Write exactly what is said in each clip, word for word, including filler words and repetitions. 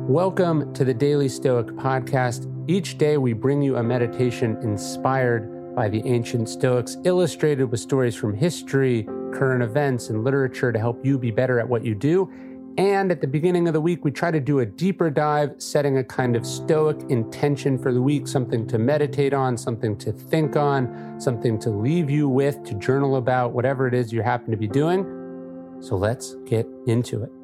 Welcome to the Daily Stoic Podcast. Each day we bring you a meditation inspired by the ancient Stoics, illustrated with stories from history, current events, and literature to help you be better at what you do. And at the beginning of the week, we try to do a deeper dive, setting a kind of Stoic intention for the week, something to meditate on, something to think on, something to leave you with, to journal about, whatever it is you happen to be doing. So let's get into it.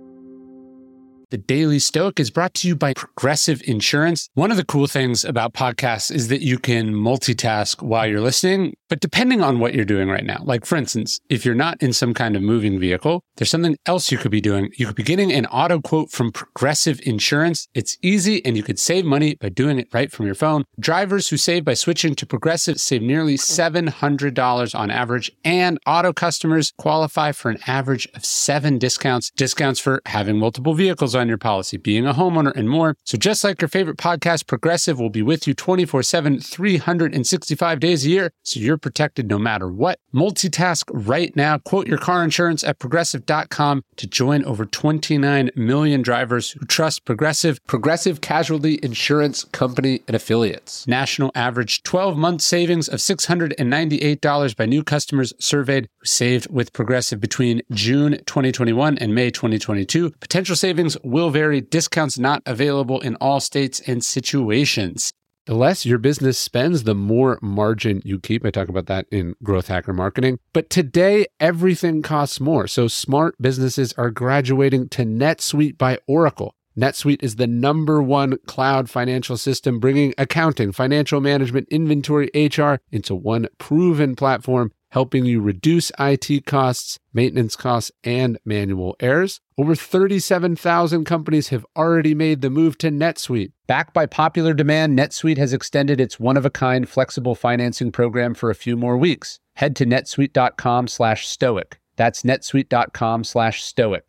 The Daily Stoic is brought to you by Progressive Insurance. One of the cool things about podcasts is that you can multitask while you're listening, but depending on what you're doing right now. Like, for instance, if you're not in some kind of moving vehicle, there's something else you could be doing. You could be getting an auto quote from Progressive Insurance. It's easy, and you could save money by doing it right from your phone. Drivers who save by switching to Progressive save nearly seven hundred dollars on average, and auto customers qualify for an average of seven discounts. Discounts for having multiple vehicles on your policy, being a homeowner, and more. So just like your favorite podcast, Progressive will be with you twenty-four seven, three hundred sixty-five days a year, so you're protected no matter what. Multitask right now. Quote your car insurance at progressive dot com to join over twenty-nine million drivers who trust Progressive. Progressive Casualty Insurance Company and Affiliates. National average twelve-month savings of six hundred ninety-eight dollars by new customers surveyed who saved with Progressive between June twenty twenty-one and May twenty twenty-two. Potential savings will vary. Discounts not available in all states and situations. The less your business spends, the more margin you keep. I talk about that in Growth Hacker Marketing. But today, everything costs more. So smart businesses are graduating to NetSuite by Oracle. NetSuite is the number one cloud financial system, bringing accounting, financial management, inventory, H R into one proven platform, helping you reduce I T costs, maintenance costs, and manual errors. Over thirty-seven thousand companies have already made the move to NetSuite. Backed by popular demand, NetSuite has extended its one-of-a-kind flexible financing program for a few more weeks. Head to netsuite.com slash stoic. That's netsuite.com slash stoic.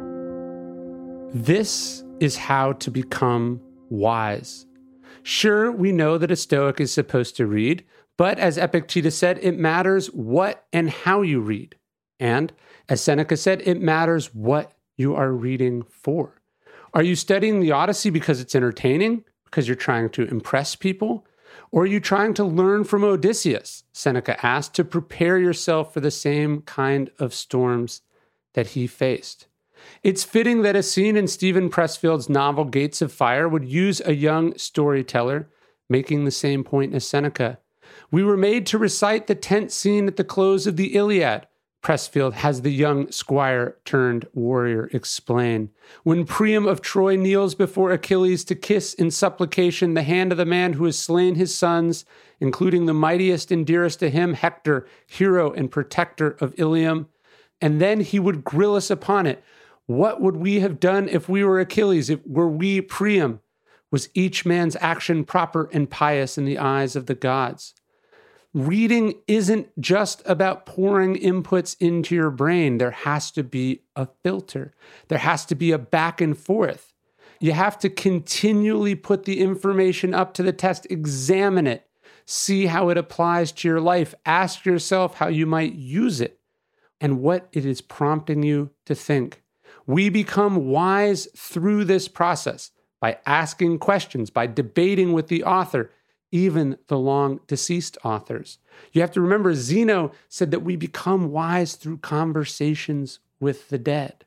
This is how to become wise. Sure, we know that a Stoic is supposed to read, but as Epictetus said, it matters what and how you read. And as Seneca said, it matters what you are reading for. Are you studying the Odyssey because it's entertaining, because you're trying to impress people? Or are you trying to learn from Odysseus, Seneca asked, to prepare yourself for the same kind of storms that he faced? It's fitting that a scene in Stephen Pressfield's novel Gates of Fire would use a young storyteller making the same point as Seneca. We were made to recite the tense scene at the close of the Iliad, Pressfield has the young squire turned warrior explain. When Priam of Troy kneels before Achilles to kiss in supplication the hand of the man who has slain his sons, including the mightiest and dearest to him, Hector, hero and protector of Ilium, and then he would grill us upon it. What would we have done if we were Achilles, if were we Priam? Was each man's action proper and pious in the eyes of the gods? Reading isn't just about pouring inputs into your brain. There has to be a filter. There has to be a back and forth. You have to continually put the information up to the test, examine it, see how it applies to your life, ask yourself how you might use it, and what it is prompting you to think. We become wise through this process by asking questions, by debating with the author, even the long-deceased authors. You have to remember, Zeno said that we become wise through conversations with the dead.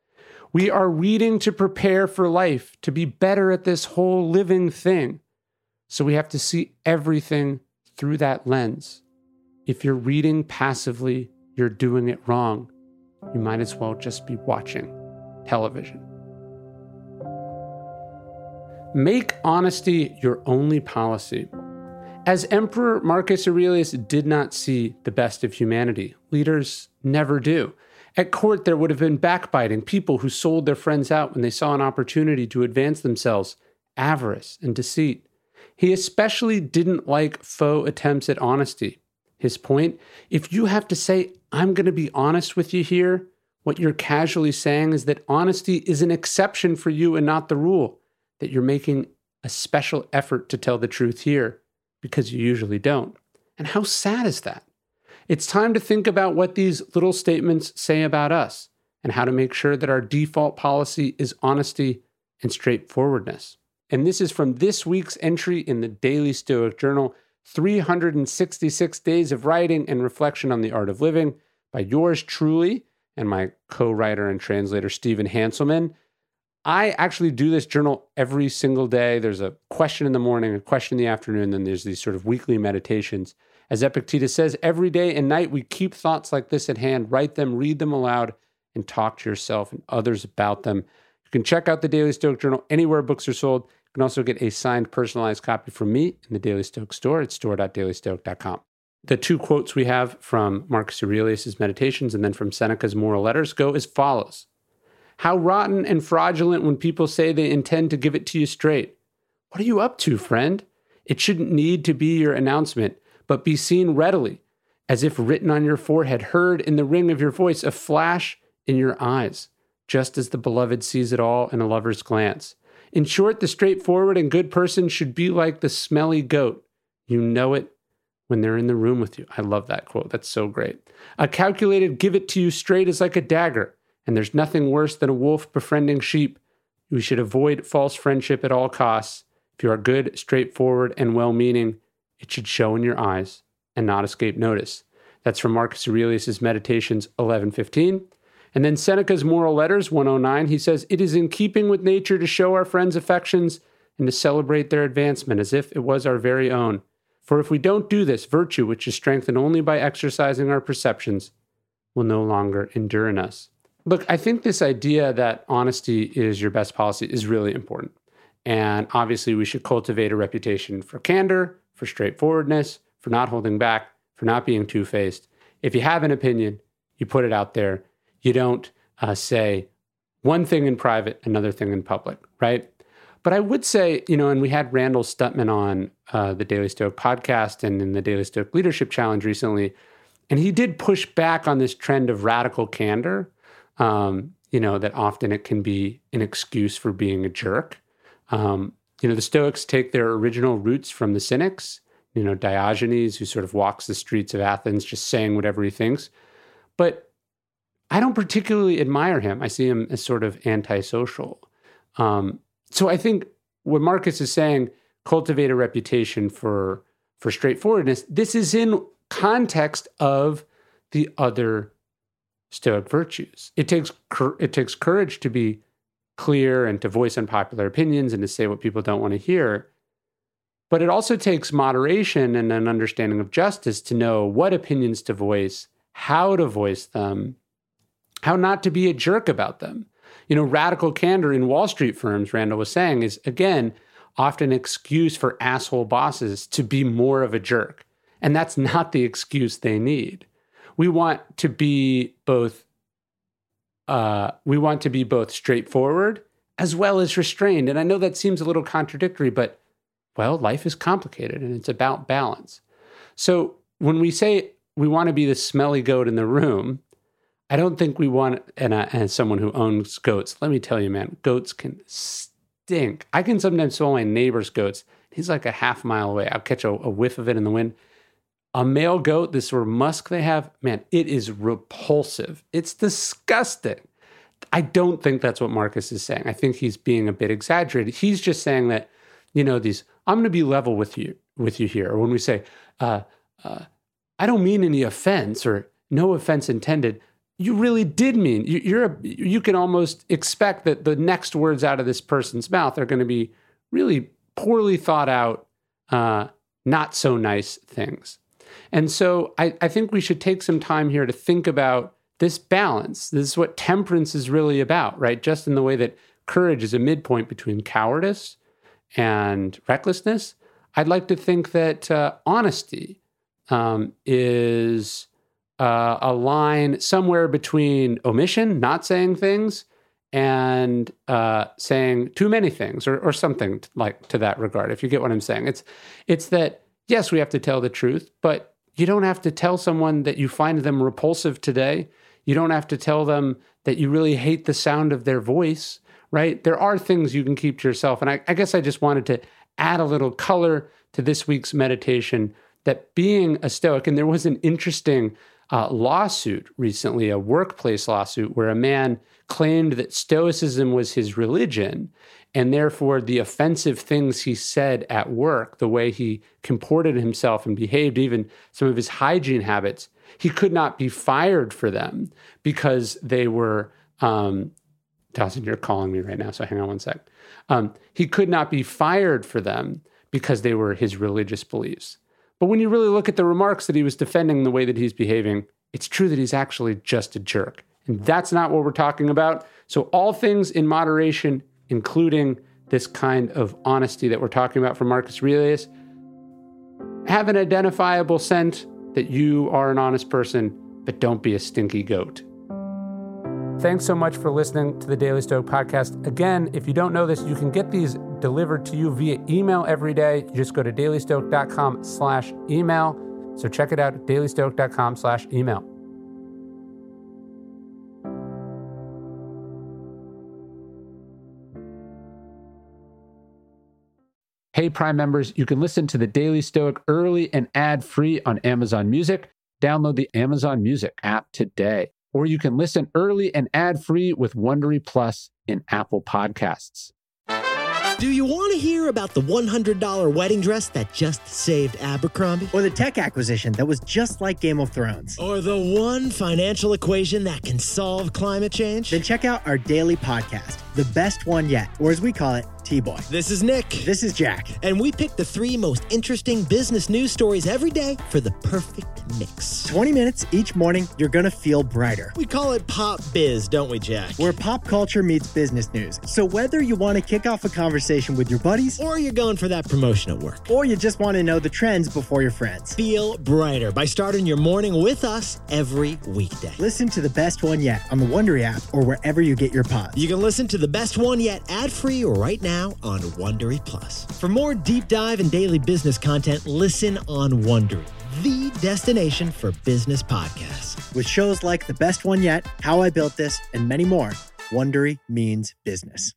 We are reading to prepare for life, to be better at this whole living thing. So we have to see everything through that lens. If you're reading passively, you're doing it wrong. You might as well just be watching television. Make honesty your only policy. As Emperor Marcus Aurelius did not see the best of humanity, leaders never do. At court, there would have been backbiting, people who sold their friends out when they saw an opportunity to advance themselves, avarice and deceit. He especially didn't like faux attempts at honesty. His point, if you have to say, I'm going to be honest with you here, what you're casually saying is that honesty is an exception for you and not the rule, that you're making a special effort to tell the truth here because you usually don't. And how sad is that? It's time to think about what these little statements say about us and how to make sure that our default policy is honesty and straightforwardness. And this is from this week's entry in the Daily Stoic Journal, three hundred sixty-six Days of Writing and Reflection on the Art of Living by yours truly and my co-writer and translator, Stephen Hanselman. I actually do this journal every single day. There's a question in the morning, a question in the afternoon, then there's these sort of weekly meditations. As Epictetus says, every day and night we keep thoughts like this at hand, write them, read them aloud, and talk to yourself and others about them. You can check out the Daily Stoic Journal anywhere books are sold. You can also get a signed, personalized copy from me in the Daily Stoic store at store dot daily stoic dot com. The two quotes we have from Marcus Aurelius' Meditations and then from Seneca's Moral Letters go as follows. How rotten and fraudulent when people say they intend to give it to you straight. What are you up to, friend? It shouldn't need to be your announcement, but be seen readily, as if written on your forehead, heard in the ring of your voice, a flash in your eyes, just as the beloved sees it all in a lover's glance. In short, the straightforward and good person should be like the smelly goat. You know it when they're in the room with you. I love that quote. That's so great. A calculated give it to you straight is like a dagger, and there's nothing worse than a wolf befriending sheep. You should avoid false friendship at all costs. If you are good, straightforward, and well-meaning, it should show in your eyes and not escape notice. That's from Marcus Aurelius' Meditations eleven fifteen. And then Seneca's Moral Letters one oh nine, he says, it is in keeping with nature to show our friends' affections and to celebrate their advancement as if it was our very own. For if we don't do this, virtue, which is strengthened only by exercising our perceptions, will no longer endure in us. Look, I think this idea that honesty is your best policy is really important. And obviously we should cultivate a reputation for candor, for straightforwardness, for not holding back, for not being two-faced. If you have an opinion, you put it out there. You don't uh, say one thing in private, another thing in public, right? But I would say, you know, and we had Randall Stutman on uh, the Daily Stoic podcast and in the Daily Stoic Leadership Challenge recently, and he did push back on this trend of radical candor, um, you know, that often it can be an excuse for being a jerk. Um, you know, the Stoics take their original roots from the Cynics, you know, Diogenes, who sort of walks the streets of Athens just saying whatever he thinks. But I don't particularly admire him. I see him as sort of antisocial. Um, so I think what Marcus is saying, cultivate a reputation for, for straightforwardness, this is in context of the other Stoic virtues. It takes it takes courage to be clear and to voice unpopular opinions and to say what people don't want to hear. But it also takes moderation and an understanding of justice to know what opinions to voice, how to voice them, how not to be a jerk about them. You know, radical candor in Wall Street firms, Randall was saying, is, again, often an excuse for asshole bosses to be more of a jerk. And that's not the excuse they need. We want to be both, uh, we want to be both straightforward as well as restrained. And I know that seems a little contradictory, but, well, life is complicated and it's about balance. So when we say we want to be the smelly goat in the room, I don't think we want, and uh, as someone who owns goats, let me tell you, man, goats can stink. I can sometimes smell my neighbor's goats. He's like a half mile away. I'll catch a, a whiff of it in the wind. A male goat, this sort of musk they have, man, it is repulsive. It's disgusting. I don't think that's what Marcus is saying. I think he's being a bit exaggerated. He's just saying that, you know, these, I'm going to be level with you, with you here. Or when we say, uh, uh, I don't mean any offense or no offense intended, you really did mean, you, you're a, you can almost expect that the next words out of this person's mouth are going to be really poorly thought out, uh, not so nice things. And so I, I think we should take some time here to think about this balance. This is what temperance is really about, right? Just in the way that courage is a midpoint between cowardice and recklessness, I'd like to think that uh, honesty um, is uh, a line somewhere between omission, not saying things, and uh, saying too many things, or, or something like to that regard, if you get what I'm saying. It's, it's that, yes, we have to tell the truth, but you don't have to tell someone that you find them repulsive today. You don't have to tell them that you really hate the sound of their voice, right? There are things you can keep to yourself. And I, I guess I just wanted to add a little color to this week's meditation, that being a Stoic, and there was an interesting uh, lawsuit recently, a workplace lawsuit, where a man claimed that Stoicism was his religion, and therefore the offensive things he said at work, the way he comported himself and behaved, even some of his hygiene habits, he could not be fired for them because they were, um, Dawson, you're calling me right now, so hang on one sec. Um, he could not be fired for them because they were his religious beliefs. But when you really look at the remarks that he was defending, the way that he's behaving, it's true that he's actually just a jerk. And that's not what we're talking about. So all things in moderation, including this kind of honesty that we're talking about from Marcus Aurelius, have an identifiable scent that you are an honest person, but don't be a stinky goat. Thanks so much for listening to the Daily Stoic Podcast. Again, if you don't know this, you can get these delivered to you via email every day. You just go to dailystoic.com slash email. So check it out, dailystoic.com slash email. Hey, Prime members, you can listen to the Daily Stoic early and ad-free on Amazon Music. Download the Amazon Music app today. Or you can listen early and ad-free with Wondery Plus in Apple Podcasts. Do you want to hear about the one hundred dollars wedding dress that just saved Abercrombie? Or the tech acquisition that was just like Game of Thrones? Or the one financial equation that can solve climate change? Then check out our daily podcast, The Best One Yet, or as we call it, T-Boy. This is Nick. This is Jack. And we pick the three most interesting business news stories every day for the perfect mix. twenty minutes each morning, you're going to feel brighter. We call it Pop Biz, don't we, Jack? Where pop culture meets business news. So whether you want to kick off a conversation with your buddies, or you're going for that promotion at work, or you just want to know the trends before your friends, feel brighter by starting your morning with us every weekday. Listen to The Best One Yet on the Wondery app or wherever you get your pods. You can listen to The Best One Yet ad-free right now on Wondery Plus. For more deep dive and daily business content, listen on Wondery, the destination for business podcasts. With shows like The Best One Yet, How I Built This, and many more, Wondery means business.